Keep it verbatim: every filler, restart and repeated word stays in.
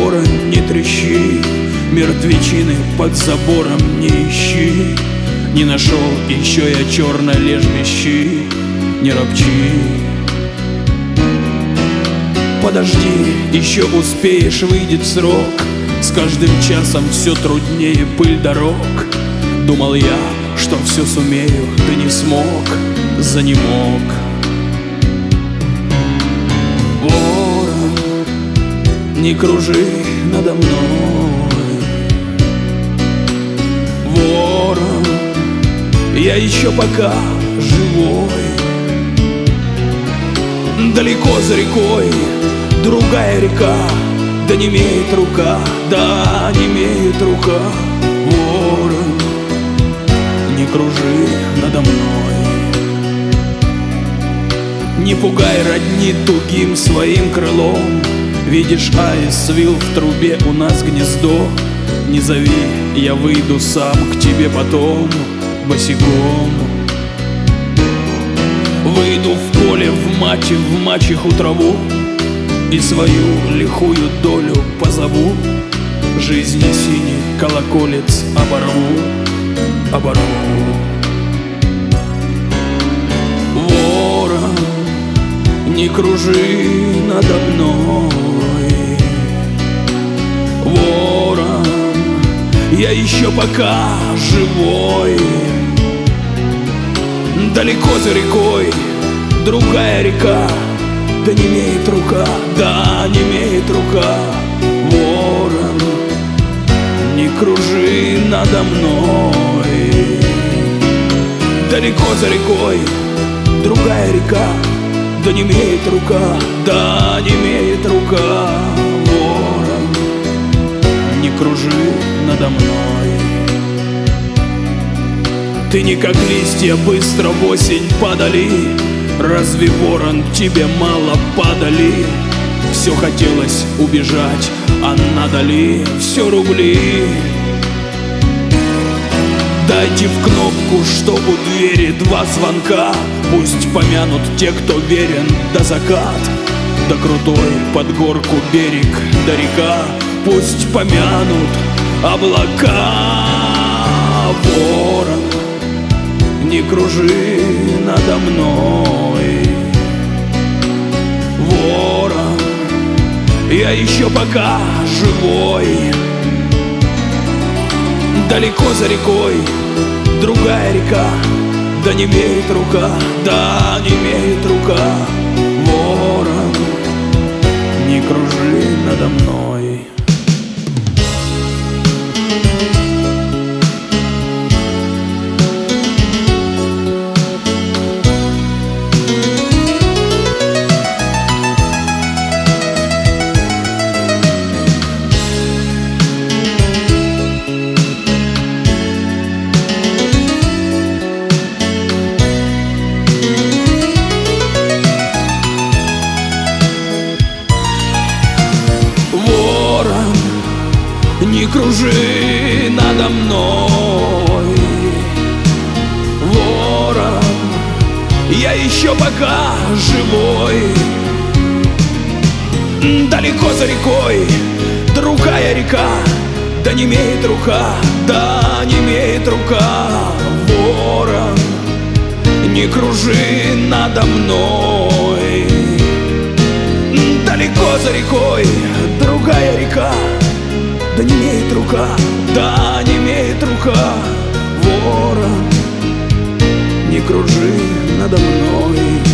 ворон, не трещи, мертвечины под забором не ищи. Не нашел еще я черной лежбищи, не ропчи. Подожди, еще успеешь, выйдет срок. С каждым часом все труднее пыль дорог. Думал я, что все сумею, да не смог, занемог. Ворон, не кружи надо мной. Ворон, я еще пока живой. Далеко за рекой другая река, да не имеет рука, да не имеет рука. Ворон, не кружи надо мной. Не пугай родни тугим своим крылом. Видишь, аист свил в трубе у нас гнездо. Не зови, я выйду сам к тебе потом босиком. Выйду в поле, в маче, в мачеху траву и свою лихую долю позову. Жизни синий колоколец оборву, оборву. Ворон, не кружи надо мной. Ворон, я еще пока живой. Далеко за рекой другая река, да не имеет рука, да не имеет рука. Ворон, не кружи надо мной. Далеко за рекой другая река, да не имеет рука, да не имеет рука. Ворон, не кружи надо мной. Ты не как листья быстро в осень падали. Разве, ворон, тебе мало падали? Все хотелось убежать, а надо ли все рубли? Дайте в кнопку, что у двери два звонка. Пусть помянут те, кто верен, да закат, да крутой под горку берег, да река. Пусть помянут облака. Ворон, не кружи надо мной. Ворон, я еще пока живой. Далеко за рекой другая река, да не имеет рука, да не имеет рука. Ворон, не кружи надо мной. Не кружи надо мной. Ворон, я еще пока живой. Далеко за рекой другая река, да не имеет рука, да не имеет рука. Ворон, не кружи надо мной. Далеко за рекой другая река, да не имеет рука, да не имеет рука. Ворон, не кружи надо мной.